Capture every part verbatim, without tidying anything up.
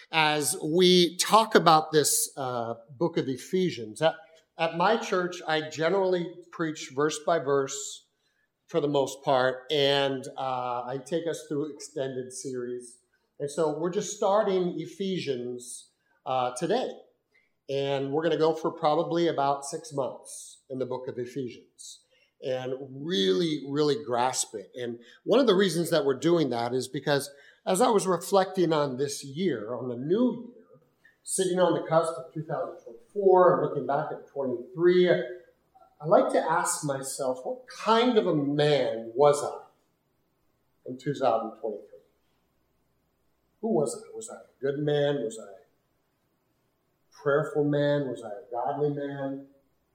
as we talk about this uh, book of Ephesians. At, at my church, I generally preach verse by verse for the most part, and uh, I take us through extended series. And so we're just starting Ephesians uh, today, and we're going to go for probably about six months in the book of Ephesians and really, really grasp it. And one of the reasons that we're doing that is because as I was reflecting on this year, on the new year, sitting on the cusp of two thousand twenty-four and looking back at twenty-three, I like to ask myself, what kind of a man was I in two thousand twenty-three? Who was I? Was I a good man? Was I a prayerful man? Was I a godly man?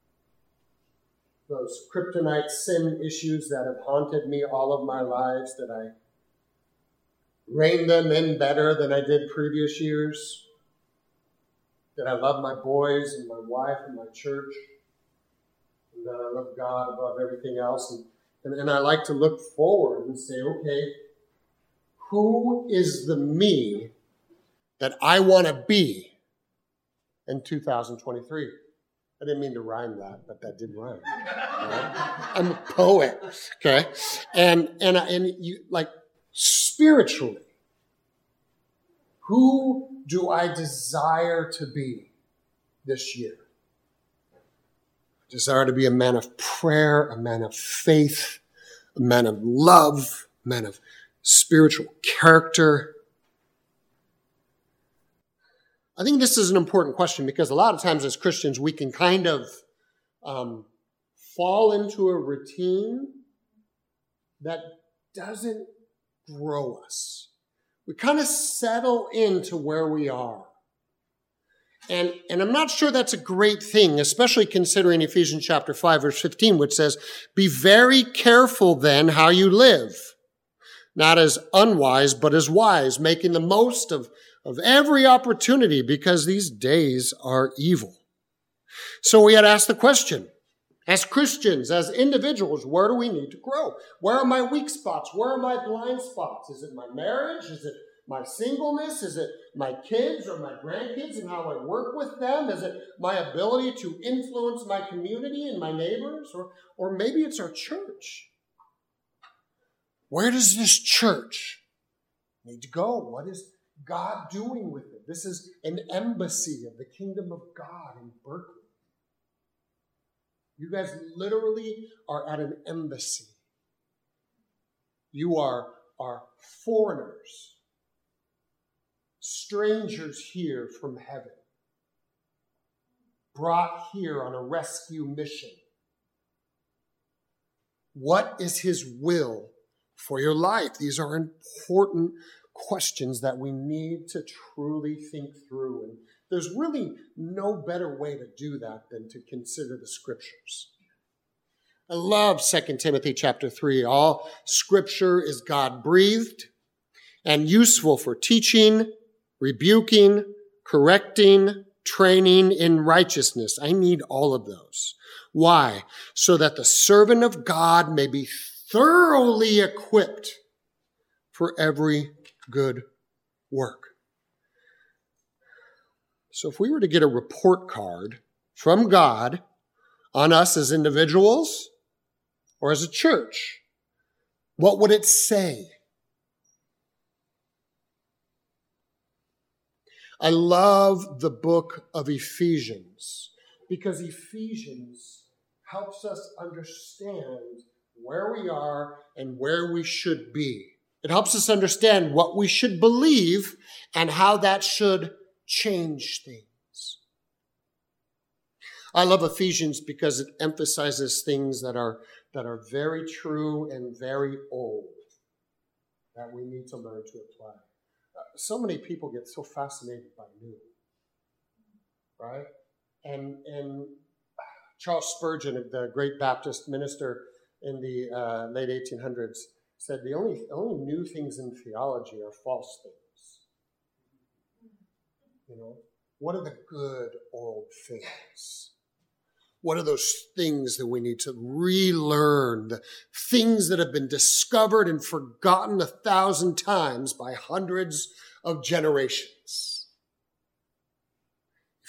Those kryptonite sin issues that have haunted me all of my lives, did I rein them in better than I did previous years? Did I love my boys and my wife and my church? And that I love God above everything else? And, and, and I like to look forward and say, okay, who is the me that I want to be in two thousand twenty-three? I didn't mean to rhyme that, but that did rhyme. Right? I'm a poet, okay? And and and you like spiritually, who do I desire to be this year? I desire to be a man of prayer, a man of faith, a man of love, a man of spiritual character. I think this is an important question because a lot of times as Christians, we can kind of um, fall into a routine that doesn't grow us. We kind of settle into where we are. And, and I'm not sure that's a great thing, especially considering Ephesians chapter five, verse fifteen, which says, "Be very careful then how you live, not as unwise, but as wise, making the most of, of every opportunity because these days are evil." So we had to ask the question, as Christians, as individuals, where do we need to grow? Where are my weak spots? Where are my blind spots? Is it my marriage? Is it my singleness? Is it my kids or my grandkids and how I work with them? Is it my ability to influence my community and my neighbors? Or, or maybe it's our church. Where does this church need to go? What is God doing with it? This is an embassy of the kingdom of God in Berkeley. You guys literally are at an embassy. You are, are foreigners, strangers here from heaven, brought here on a rescue mission. What is his will for your life? These are important questions that we need to truly think through. And there's really no better way to do that than to consider the scriptures. I love Second Timothy chapter three. All scripture is God-breathed and useful for teaching, rebuking, correcting, training in righteousness. I need all of those. Why? So that the servant of God may be thoroughly equipped for every good work. So if we were to get a report card from God on us as individuals or as a church, what would it say? I love the book of Ephesians because Ephesians helps us understand where we are and where we should be. It helps us understand what we should believe and how that should change things. I love Ephesians because it emphasizes things that are, that are very true and very old that we need to learn to apply. So many people get so fascinated by new, right? And and Charles Spurgeon, the great Baptist minister in the uh, late eighteen hundreds, said the only only new things in theology are false things. You know, what are the good old things? What are those things that we need to relearn? The things that have been discovered and forgotten a thousand times by hundreds of generations.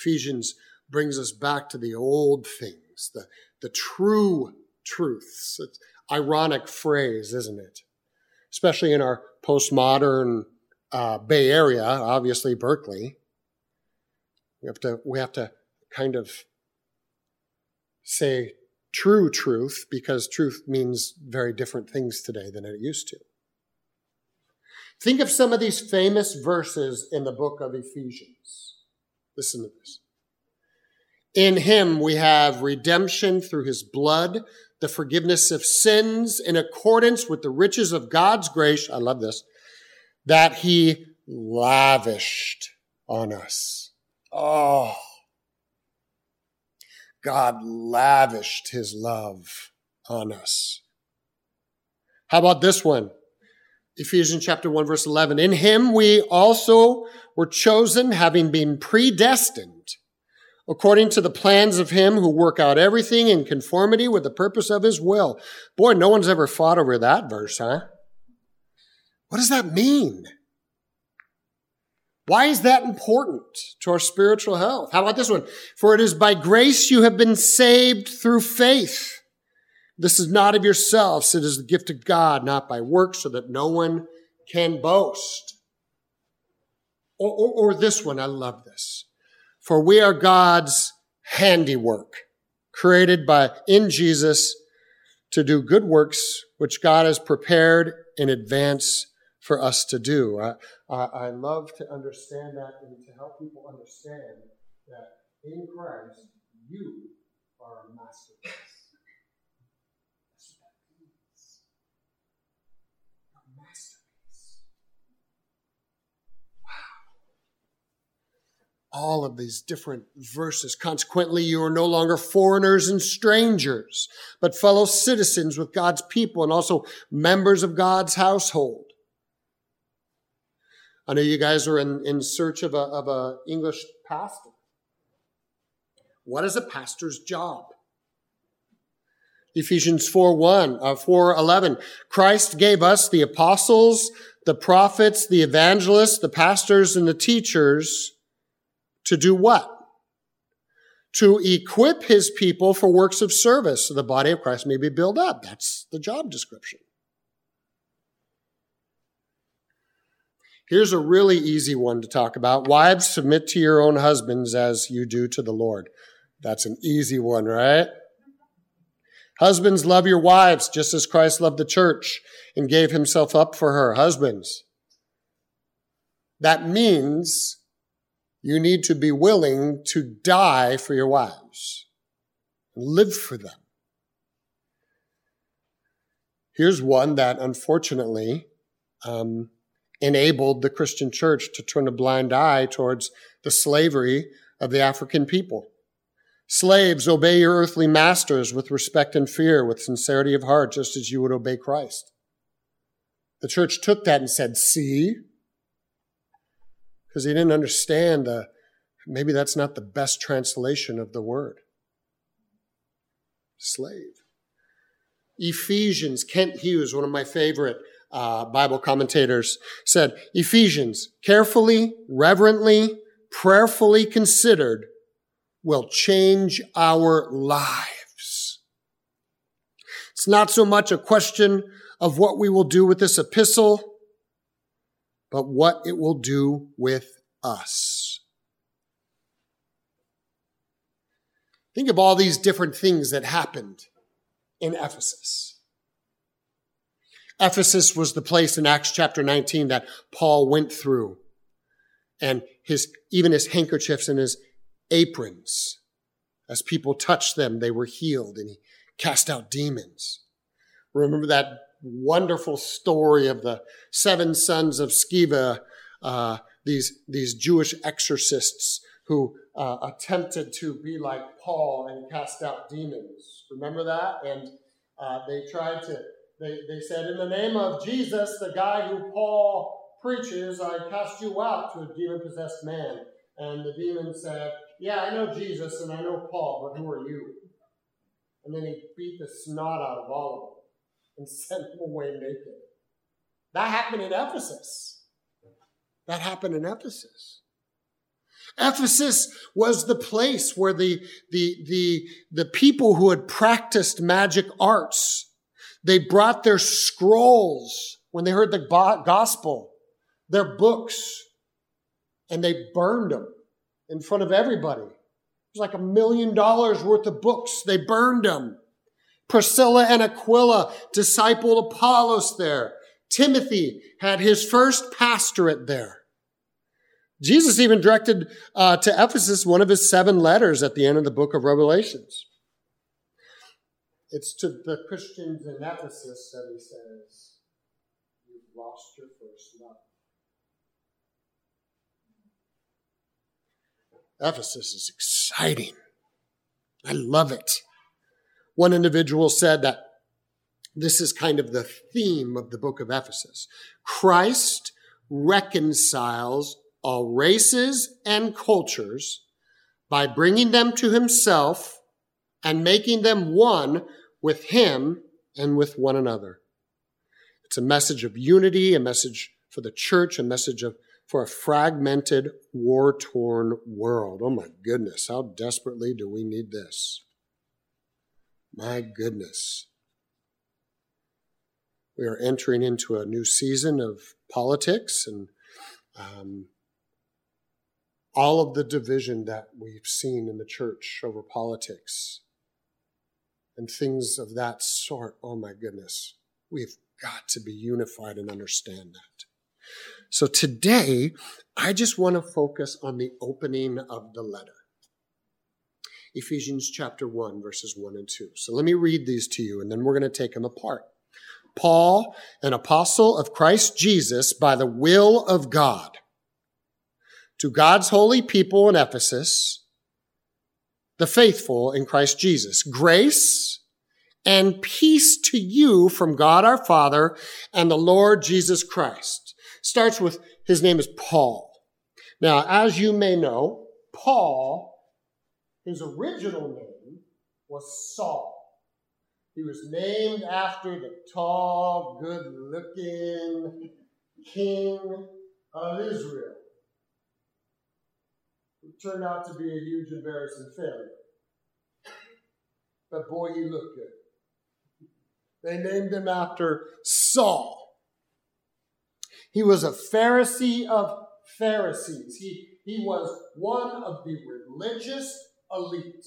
Ephesians brings us back to the old things, the, the true truths. It's an ironic phrase, isn't it? Especially in our postmodern uh, Bay Area, obviously Berkeley. We have to, we have to kind of say true truth because truth means very different things today than it used to. Think of some of these famous verses in the book of Ephesians. Listen to this. In him we have redemption through his blood, the forgiveness of sins in accordance with the riches of God's grace. I love this. That he lavished on us. Oh, God lavished his love on us. How about this one? Ephesians chapter one, verse eleven. In him we also were chosen, having been predestined, according to the plans of him who work out everything in conformity with the purpose of his will. Boy, no one's ever fought over that verse, huh? What does that mean? Why is that important to our spiritual health? How about this one? For it is by grace you have been saved through faith. This is not of yourselves. It is the gift of God, not by works, so that no one can boast. Or, or, or this one, I love this. For we are God's handiwork, created by in Jesus to do good works, which God has prepared in advance for us to do. I, I, I love to understand that and to help people understand that in Christ, you are a masterpiece. All of these different verses. Consequently, you are no longer foreigners and strangers, but fellow citizens with God's people and also members of God's household. I know you guys are in, in search of a, of a English pastor. What is a pastor's job? Ephesians four one, uh, four eleven. Christ gave us the apostles, the prophets, the evangelists, the pastors, and the teachers to do what? To equip his people for works of service so the body of Christ may be built up. That's the job description. Here's a really easy one to talk about. Wives, submit to your own husbands as you do to the Lord. That's an easy one, right? Husbands, love your wives just as Christ loved the church and gave himself up for her. Husbands. That means you need to be willing to die for your wives. Live for them. Here's one that unfortunately um, enabled the Christian church to turn a blind eye towards the slavery of the African people. Slaves, obey your earthly masters with respect and fear, with sincerity of heart, just as you would obey Christ. The church took that and said, see? Because he didn't understand the, maybe that's not the best translation of the word. Slave. Ephesians, Kent Hughes, one of my favorite uh, Bible commentators, said, Ephesians, carefully, reverently, prayerfully considered, will change our lives. It's not so much a question of what we will do with this epistle, but what it will do with us. Think of all these different things that happened in Ephesus. Ephesus was the place in Acts chapter nineteen that Paul went through, and his even his handkerchiefs and his aprons, as people touched them, they were healed, and he cast out demons. Remember that wonderful story of the seven sons of Sceva, uh, these, these Jewish exorcists who uh, attempted to be like Paul and cast out demons. Remember that? And uh, they tried to, they, they said, in the name of Jesus, the guy who Paul preaches, I cast you out to a demon-possessed man. And the demon said, yeah, I know Jesus and I know Paul, but who are you? And then he beat the snot out of all of them and sent them away naked. That happened in Ephesus. That happened in Ephesus. Ephesus was the place where the, the, the, the people who had practiced magic arts, they brought their scrolls when they heard the gospel, their books, and they burned them in front of everybody. It was like a million dollars worth of books. They burned them. Priscilla and Aquila discipled Apollos there. Timothy had his first pastorate there. Jesus even directed uh, to Ephesus one of his seven letters at the end of the book of Revelations. It's to the Christians in Ephesus that he says, you've lost your first love. Ephesus is exciting. I love it. One individual said that this is kind of the theme of the book of Ephesus. Christ reconciles all races and cultures by bringing them to himself and making them one with him and with one another. It's a message of unity, a message for the church, a message of for a fragmented, war-torn world. Oh my goodness, how desperately do we need this? My goodness. We are entering into a new season of politics and um, all of the division that we've seen in the church over politics and things of that sort. Oh my goodness. We've got to be unified and understand that. So today, I just want to focus on the opening of the letter. Ephesians chapter one, verses one and two. So let me read these to you, and then we're going to take them apart. Paul, an apostle of Christ Jesus by the will of God, to God's holy people in Ephesus, the faithful in Christ Jesus, grace and peace to you from God our Father and the Lord Jesus Christ. Starts with, his name is Paul. Now, as you may know, Paul, his original name was Saul. He was named after the tall, good-looking king of Israel, who turned out to be a huge, embarrassing failure. But boy, he looked good. They named him after Saul. He was a Pharisee of Pharisees. He, he was one of the religious elite.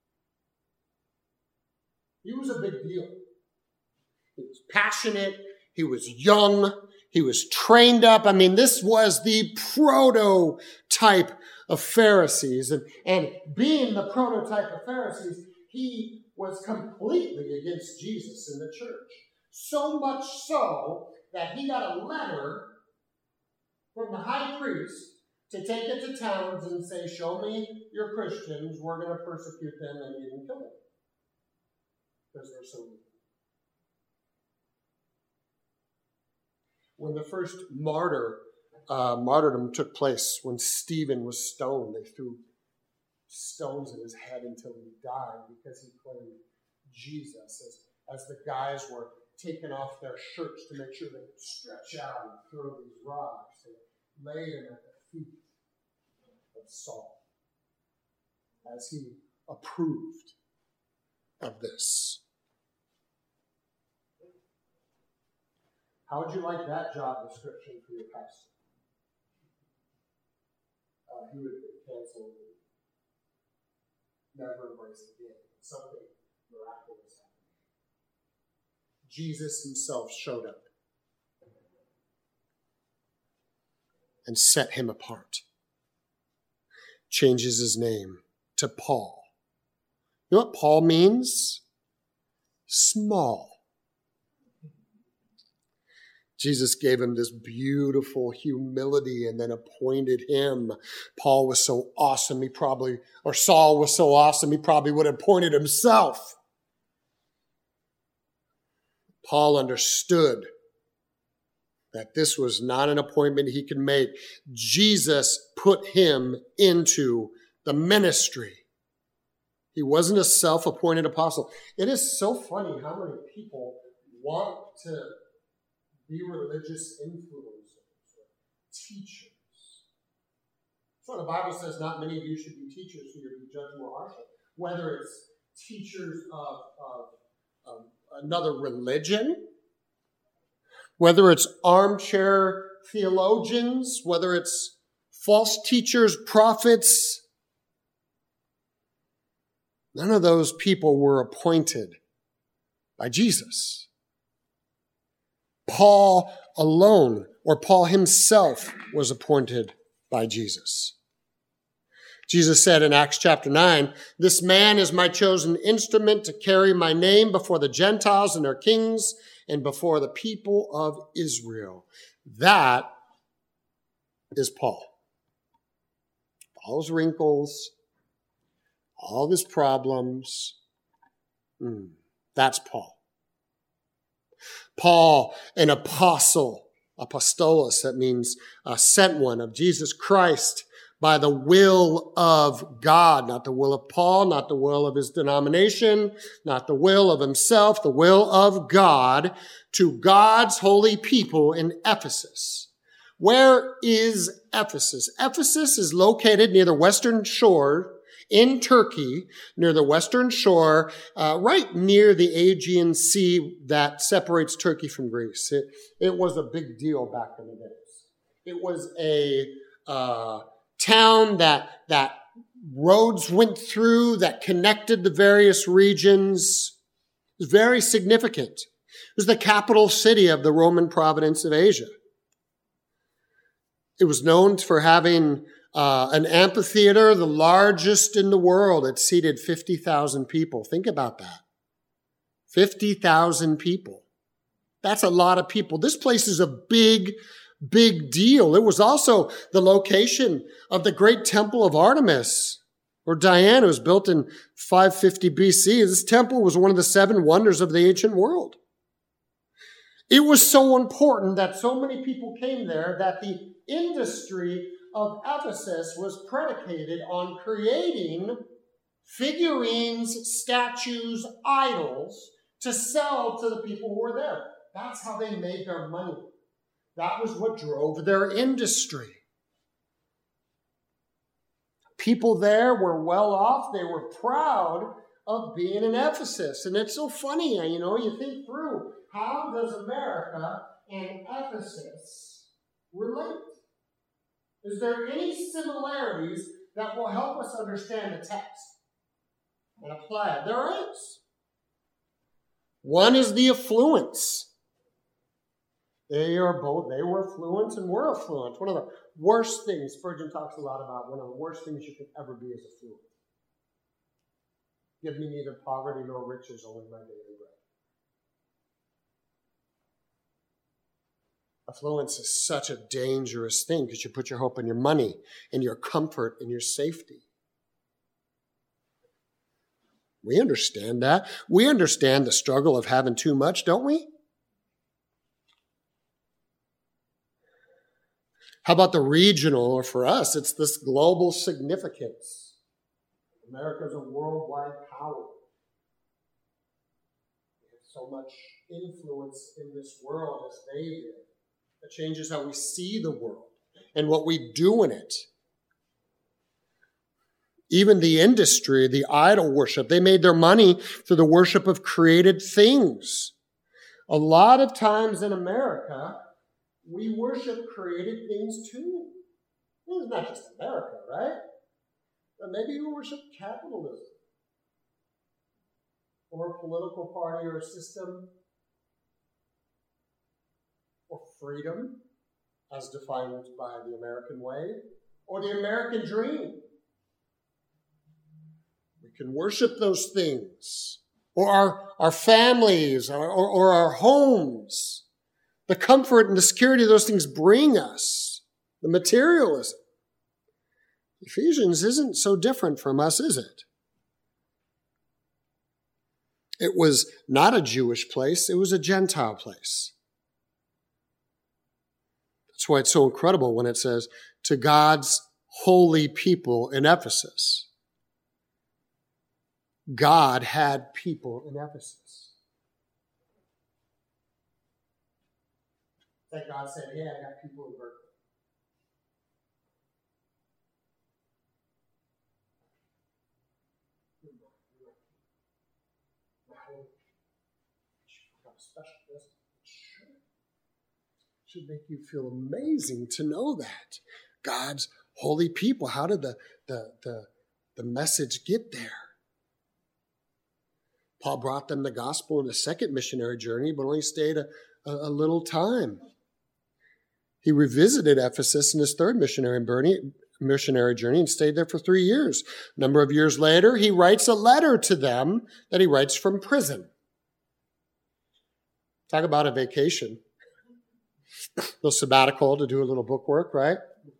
He was a big deal. He was passionate. He was young. He was trained up. I mean, this was the prototype of Pharisees. And, and being the prototype of Pharisees, he was completely against Jesus in the church. So much so that he got a letter from the high priest to take it to towns and say, show me your Christians, we're going to persecute them and even kill them. Because they're so weak. When the first martyr, uh, martyrdom took place, when Stephen was stoned, they threw stones in his head until he died because he claimed Jesus. As, as the guys were taking off their shirts to make sure they could stretch out and throw these rocks, they laid him at the feet of Saul as he approved of this. How would you like that job description for your pastor? Uh, he would have been canceled and never embraced again. Something miraculous happened. Jesus himself showed up and set him apart. Changes his name to Paul. You know what Paul means? Small. Jesus gave him this beautiful humility and then appointed him. Paul was so awesome, he probably, or Saul was so awesome, he probably would have appointed himself. Paul understood that this was not an appointment he could make. Jesus put him into the ministry. He wasn't a self-appointed apostle. It is so funny how many people want to be religious influencers, teachers, So the Bible says not many of you should be teachers who are to be judged more harshly. Whether it's teachers of, of, of another religion, whether it's armchair theologians, whether it's false teachers, prophets, none of those people were appointed by Jesus. Paul alone, or Paul himself, was appointed by Jesus. Jesus said in Acts chapter nine, "This man is my chosen instrument to carry my name before the Gentiles and their kings and before the people of Israel." That is Paul. All his wrinkles, all his problems. Mm, that's Paul. Paul, an apostle, apostolos, that means a sent one of Jesus Christ by the will of God, not the will of Paul, not the will of his denomination, not the will of himself, the will of God, to God's holy people in Ephesus. Where is Ephesus? Ephesus is located near the western shore in Turkey, near the western shore, uh, right near the Aegean Sea that separates Turkey from Greece. It, it was a big deal back in the days. It was a uh, town that, that roads went through, that connected the various regions. It was very significant. It was the capital city of the Roman province of Asia. It was known for having Uh, an amphitheater, the largest in the world. It seated fifty thousand people. Think about that. fifty thousand people. That's a lot of people. This place is a big, big deal. It was also the location of the great temple of Artemis, or Diana. It was built in five fifty B C. This temple was one of the seven wonders of the ancient world. It was so important that so many people came there that the industry of Ephesus was predicated on creating figurines, statues, idols to sell to the people who were there. That's how they made their money. That was what drove their industry. People there were well off. They were proud of being in Ephesus. And it's so funny, you know, you think through, how does America and Ephesus relate? Is there any similarities that will help us understand the text and apply it? There is. One is the affluence. They are both, they were affluent and we're affluent. One of the worst things, Spurgeon talks a lot about, one of the worst things you could ever be is affluent. Give me neither poverty nor riches, only my daily bread. Affluence is such a dangerous thing because you put your hope in your money and your comfort and your safety. We understand that. We understand the struggle of having too much, don't we? How about the regional, or for us, it's this global significance. America is a worldwide power. We have so much influence in this world as they did. It changes how we see the world and what we do in it. Even the industry, the idol worship, they made their money through the worship of created things. A lot of times in America, we worship created things too. Well, it's not just America, right? But maybe we worship capitalism or a political party or a system, or freedom as defined by the American way, or the American dream. We can worship those things, or our, our families, or, or, or our homes. The comfort and the security those things bring us. The materialism. Ephesians isn't so different from us, is it? It was not a Jewish place, it was a Gentile place. That's why it's so incredible when it says, to God's holy people in Ephesus. God had people in Ephesus. That God said, hey, I got people in Berkeley. holy. Should become special. It should. It should make you feel amazing to know that. God's holy people. How did the, the, the, the message get there? Paul brought them the gospel in a second missionary journey, but only stayed a, a, a little time. He revisited Ephesus in his third missionary journey, missionary journey and stayed there for three years. A number of years later, he writes a letter to them that he writes from prison. Talk about a vacation. A little sabbatical to do a little book work, right?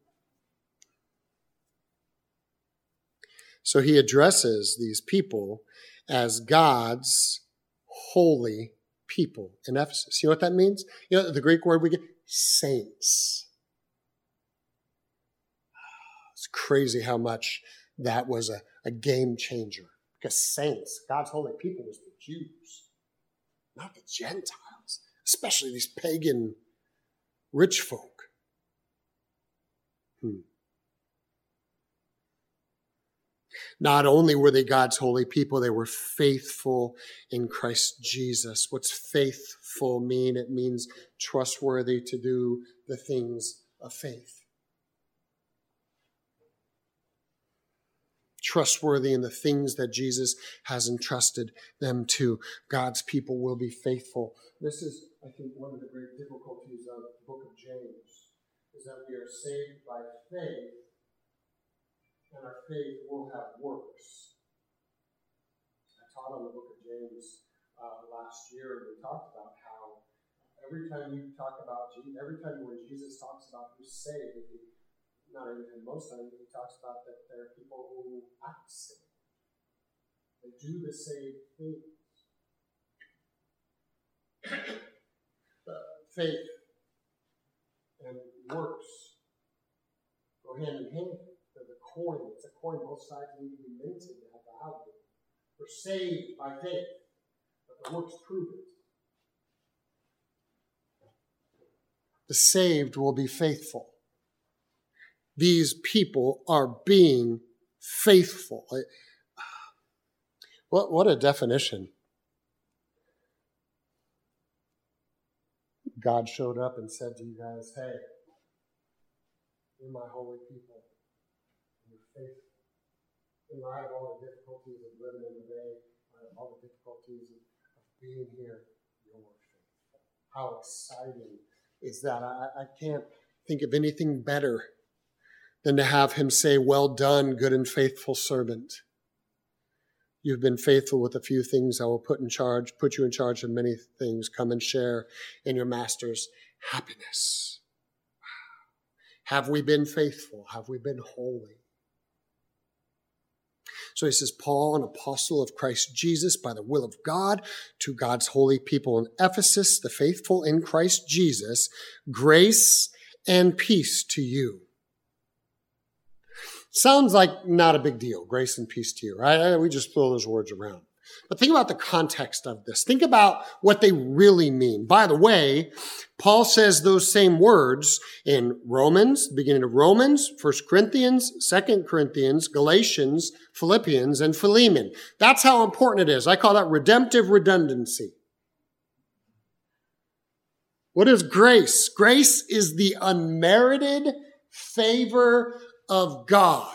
So he addresses these people as God's holy people in Ephesus. You know what that means? You know the Greek word we get? Saints. It's crazy how much that was a, a game changer. Because saints, God's holy people, was the Jews, not the Gentiles, especially these pagan rich folk. Hmm. Not only were they God's holy people, they were faithful in Christ Jesus. What's faithful mean? It means trustworthy to do the things of faith. Trustworthy in the things that Jesus has entrusted them to. God's people will be faithful. This is, I think, one of the great difficulties of the book of James, is that we are saved by faith, and our faith will have works. I taught on the book of James uh, last year, and we talked about how every time you talk about Jesus, every time when Jesus talks about who's saved, he, not every time, most times, he talks about that there are people who act saved. They do the same things. Faith and works go hand in hand. They're the coin. It's a coin. Both sides need to be minted to have value. We're saved by faith, but the works prove it. The saved will be faithful. These people are being faithful. What, what a definition. God showed up and said to you guys, hey, you're my holy people. You're faithful. In light of all the difficulties of living in the day, all the difficulties of, of being here, you're faithful. How exciting is that? I, I can't think of anything better than to have him say, well done, good and faithful servant. You've been faithful with a few things. I will put in charge, put you in charge of many things. Come and share in your master's happiness. Have we been faithful? Have we been holy? So he says, Paul, an apostle of Christ Jesus by the will of God, to God's holy people in Ephesus, the faithful in Christ Jesus, grace and peace to you. Sounds like not a big deal. Grace and peace to you, right? We just throw those words around. But think about the context of this. Think about what they really mean. By the way, Paul says those same words in Romans, the beginning of Romans, First Corinthians, Second Corinthians, Galatians, Philippians, and Philemon. That's how important it is. I call that redemptive redundancy. What is grace? Grace is the unmerited favor of God.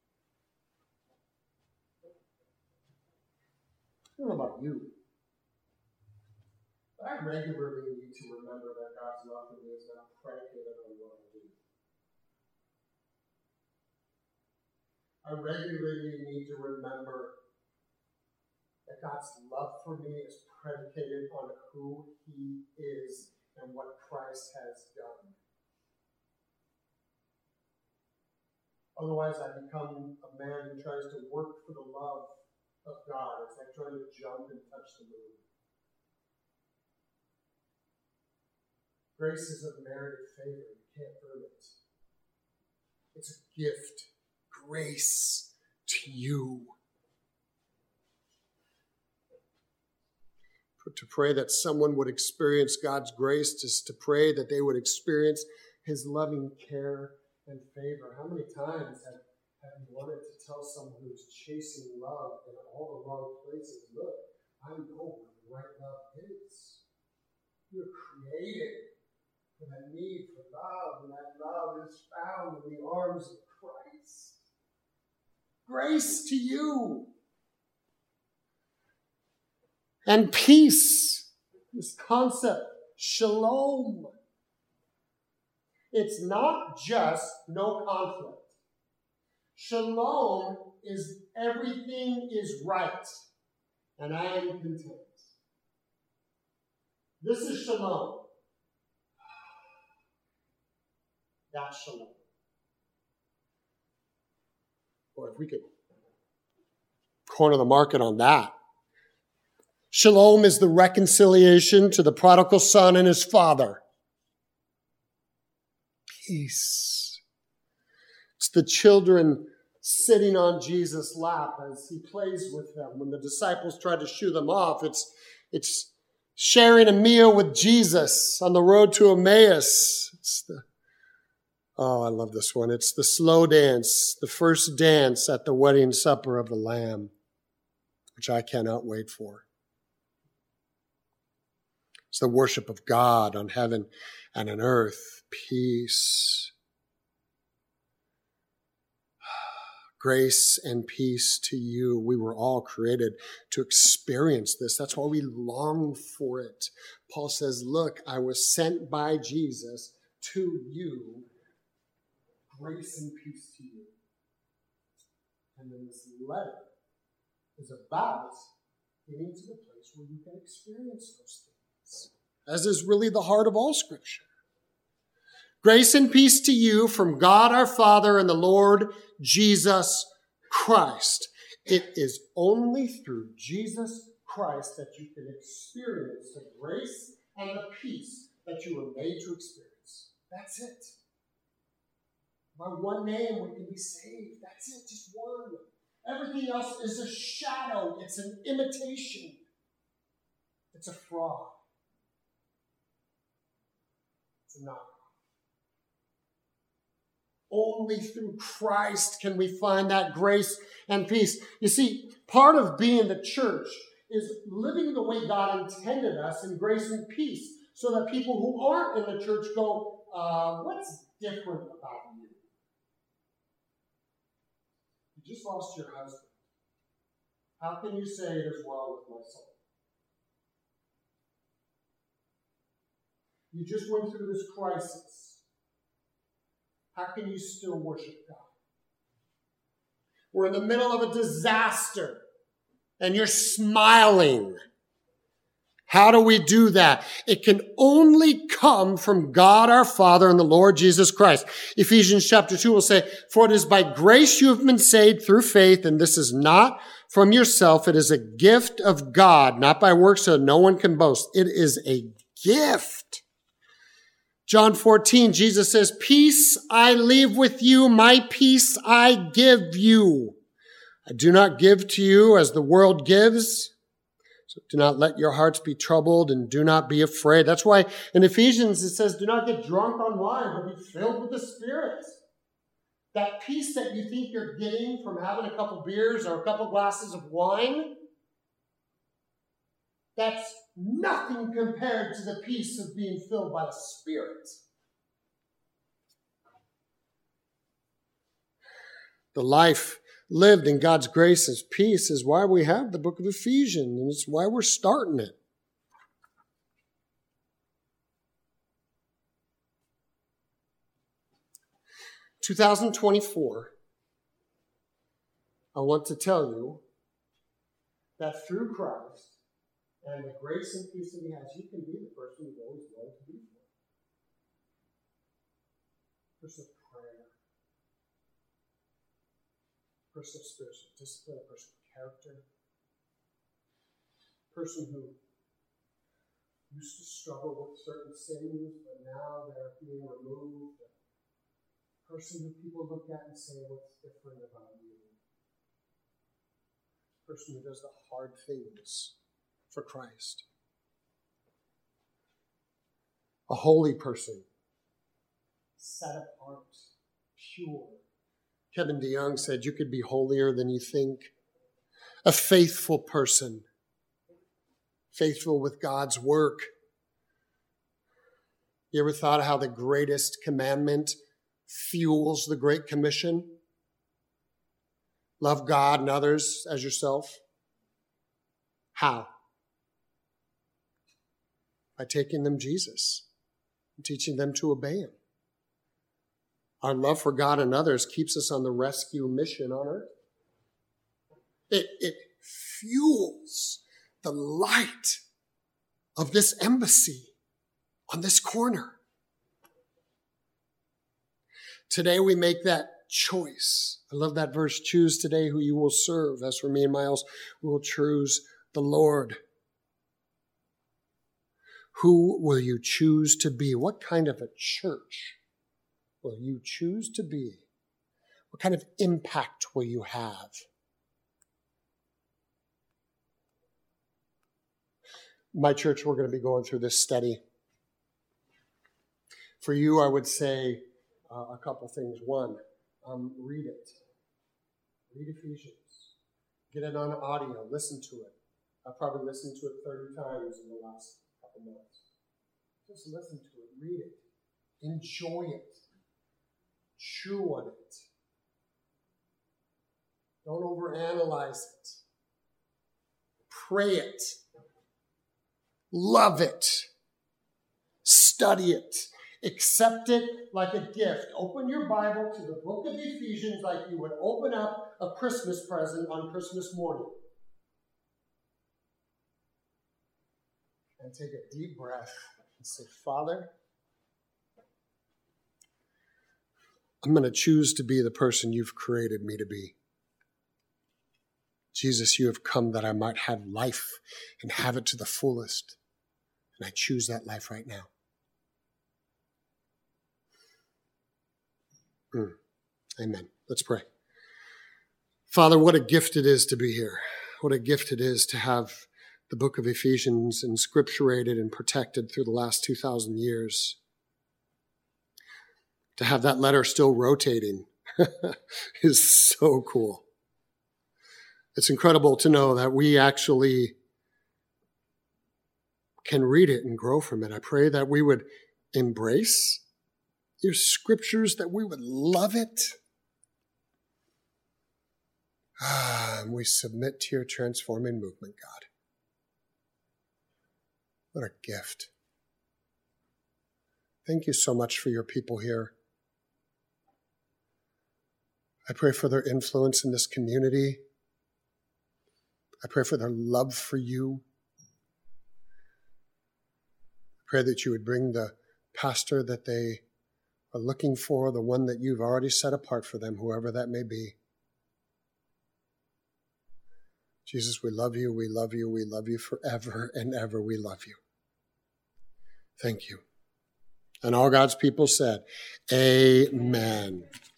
I don't know about you, but I regularly need to remember that God's love for me is not predicated on what I do. I regularly need to remember that God's love for me is predicated on who He is and what Christ has done. Otherwise, I become a man who tries to work for the love of God. It's like trying to jump and touch the moon. Grace is a merited favor. You can't earn it. It's a gift. Grace to you. To pray that someone would experience God's grace is to pray that they would experience His loving care and favor. How many times have, have you wanted to tell someone who's chasing love in all the wrong places, look, I know what the right love is. You're created for that need for love, and that love is found in the arms of Christ. Grace to you. And peace, this concept, shalom. It's not just no conflict. Shalom is everything is right, and I am content. This is shalom. That's shalom. Boy, if we could corner the market on that. Shalom is the reconciliation to the prodigal son and his father. Peace. It's the children sitting on Jesus' lap as he plays with them. When the disciples try to shoo them off, it's, it's sharing a meal with Jesus on the road to Emmaus. It's the, oh, I love this one. It's the slow dance, the first dance at the wedding supper of the Lamb, which I cannot wait for. It's the worship of God on heaven and on earth. Peace. Grace and peace to you. We were all created to experience this. That's why we long for it. Paul says, look, I was sent by Jesus to you. Grace and peace to you. And then this letter is about getting to the place where you can experience those things, as is really the heart of all Scripture. Grace and peace to you from God our Father and the Lord Jesus Christ. It is only through Jesus Christ that you can experience the grace and the peace that you were made to experience. That's it. By one name we can be saved. That's it, just one. Everything else is a shadow. It's an imitation. It's a fraud. It's a knockoff. Only through Christ can we find that grace and peace. You see, part of being the church is living the way God intended us in grace and peace, so that people who aren't in the church go, uh, what's different about you? You just lost your husband. How can you say it is well with my soul? You just went through this crisis. How can you still worship God? We're in the middle of a disaster, and you're smiling. How do we do that? It can only come from God our Father and the Lord Jesus Christ. Ephesians chapter two will say, for it is by grace you have been saved through faith, and this is not from yourself. It is a gift of God, not by works, so no one can boast. It is a gift. John fourteen, Jesus says, peace I leave with you, my peace I give you. I do not give to you as the world gives. So do not let your hearts be troubled and do not be afraid. That's why in Ephesians it says, do not get drunk on wine, but be filled with the Spirit. That peace that you think you're getting from having a couple beers or a couple glasses of wine, that's nothing compared to the peace of being filled by the Spirit. The life lived in God's grace and peace is why we have the book of Ephesians, and it's why we're starting it. twenty twenty-four, I want to tell you that through Christ and the grace and peace that he has, you can be the person you've always wanted to be for. Person of prayer, person of spiritual discipline, a person of character, person who used to struggle with certain sins, but now they're being removed. A person who people look at and say, what's different about you? A person who does the hard things for Christ. A holy person, set apart, pure. Kevin DeYoung said you could be holier than you think. A faithful person. faithful with God's work. You ever thought of how the greatest commandment fuels the Great Commission? Love God and others as yourself. How? By taking them Jesus and teaching them to obey him. Our love for God and others keeps us on the rescue mission on earth. It, it fuels the light of this embassy on this corner. Today we make that choice. I love that verse. Choose today who you will serve. As for me and my house, we will choose the Lord. Who will you choose to be? What kind of a church will you choose to be? What kind of impact will you have? My church, we're going to be going through this study. For you, I would say uh, a couple things. One, um, read it. Read Ephesians. Get it on audio. Listen to it. I've probably listened to it thirty times in the last couple months. Just listen to it. Read it. Enjoy it. Chew on it. Don't overanalyze it. Pray it. Love it. Study it. Accept it like a gift. Open your Bible to the book of Ephesians like you would open up a Christmas present on Christmas morning. And take a deep breath and say, Father, I'm going to choose to be the person you've created me to be. Jesus, you have come that I might have life and have it to the fullest. And I choose that life right now. Mm. Amen. Let's pray. Father, what a gift it is to be here. What a gift it is to have the book of Ephesians inscripturated and protected through the last two thousand years. To have that letter still rotating is so cool. It's incredible to know that we actually can read it and grow from it. I pray that we would embrace your scriptures, that we would love it. Ah, and we submit to your transforming movement, God. What a gift. Thank you so much for your people here. I pray for their influence in this community. I pray for their love for you. I pray that you would bring the pastor that they are looking for, the one that you've already set apart for them, whoever that may be. Jesus, we love you, we love you, we love you forever and ever. We love you. Thank you. And all God's people said, amen.